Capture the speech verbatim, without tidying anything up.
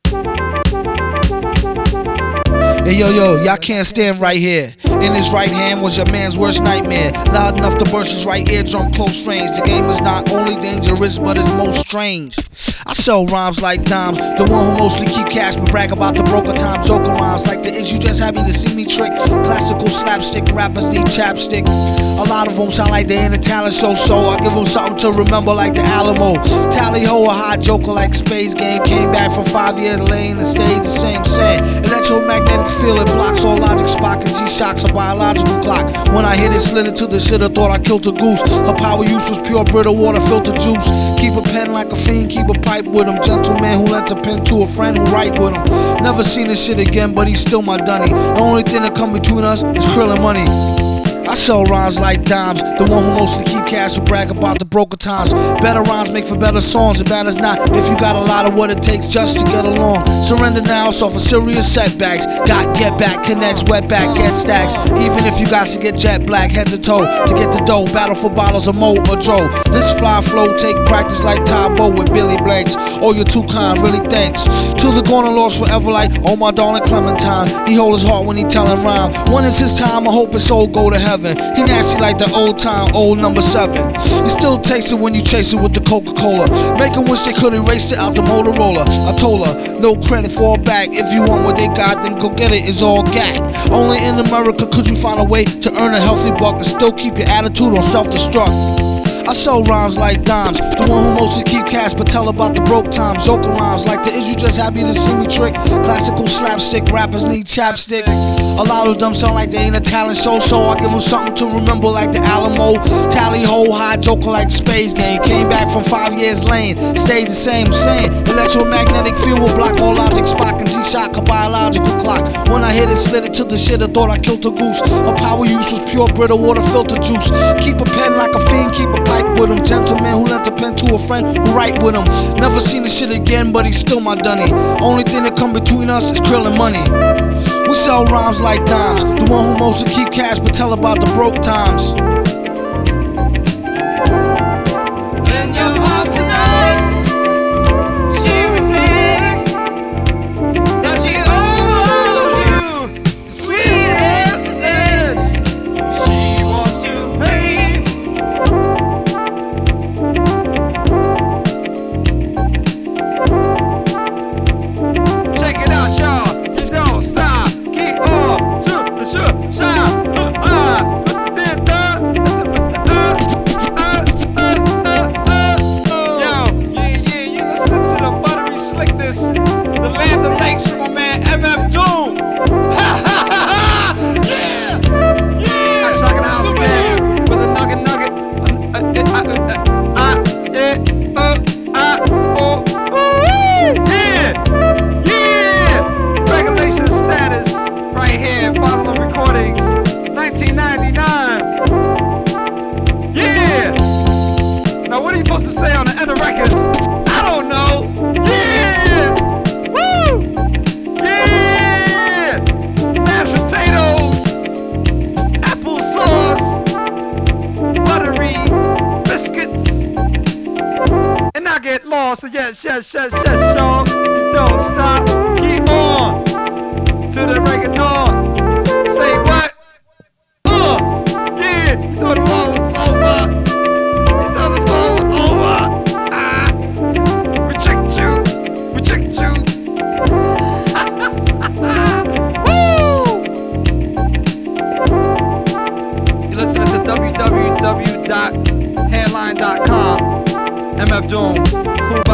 Hey yo yo, y'all can't stand right here. In his right hand was your man's worst nightmare. Loud enough to burst his right eardrum close range. The game is not only dangerous but it's most strange. I sell rhymes like dimes, the one who mostly keep cash but brag about the broker times. Joker rhymes like the is you just happy to see me trick. Classical slapstick, rappers need chapstick. A lot of them sound like they in a talent show, so I give them something to remember like the Alamo. Tally ho, a hot joker like Space Game. Came back from five years lane and stayed the same same. Electromagnetic field, it blocks all logic. Spock and G-Shock's a biological clock. When I hit it, slid it to the shit, I thought I killed a goose. Her power use was pure Brita water filter juice. Keep a pen like a fiend, keep a pipe with him. Gentleman who lent a pen to a friend who write with him. Never seen this shit again, but he's still my dunny. The only thing that come between us is krill and money. I sell rhymes like dimes, the one who mostly keep cash who brag about the broker times. Better rhymes make for better songs, and bad as not if you got a lot of what it takes just to get along. Surrender now, so for serious setbacks. Got get back, connects, wet back, get stacks. Even if you got to get jet black, head to toe to get the dough. Battle for bottles of Mo or Dro. This fly flow take practice like Tybo with Billy Blanks. Oh, you're too kind, really thanks. To the corner lost forever like oh my darling Clementine. He hold his heart when he tellin' rhyme. When is his time? I hope his soul go to heaven. He nasty like the old time, old number seven. You still taste it when you chase it with the Coca-Cola. Make them wish they could erase it out the Motorola. I told her, no credit, fall back. If you want what they got, then go get it, it's all gag. Only in America could you find a way to earn a healthy buck and still keep your attitude on self-destruct. I sell rhymes like dimes, the one who mostly keep cash but tell about the broke times. Joker rhymes like the is you just happy to see me trick. Classical slapstick, rappers need chapstick. A lot of them sound like they ain't a talent show, so I give them something to remember like the Alamo. Tally ho, high joker like Space Game. Came back from five years lane, stayed the same, same. Electromagnetic field will block all logic. Spock and G-Shock a biological clock. When I hit it, slid it to the shit, I thought I killed a goose. Her power use was pure Brita water filter juice. Keep a pen like a fiend, keep a pipe with him. Gentleman who lent a pen to a friend who write with him. Never seen this shit again, but he's still my dunny. Only thing that come between us is krill and money. We sell rhymes like dimes, the one who mostly keep cash but tell about the broke times. In your arms tonight, she reflects that she owes you the sweetest of debts. She wants to pay. Check it out, y'all. You don't stop. Keep on to the show. Shout. What are you supposed to say on the end of records? I don't know. Yeah! Woo! Yeah! Mashed potatoes, applesauce, buttery biscuits, and I get lost. So yes, yes, yes, yes, y'all. You don't stop. Keep on to the break of dawn. Say what? Uh, yeah! You thought the war was over. w w w dot headline dot com. M F Doom, cool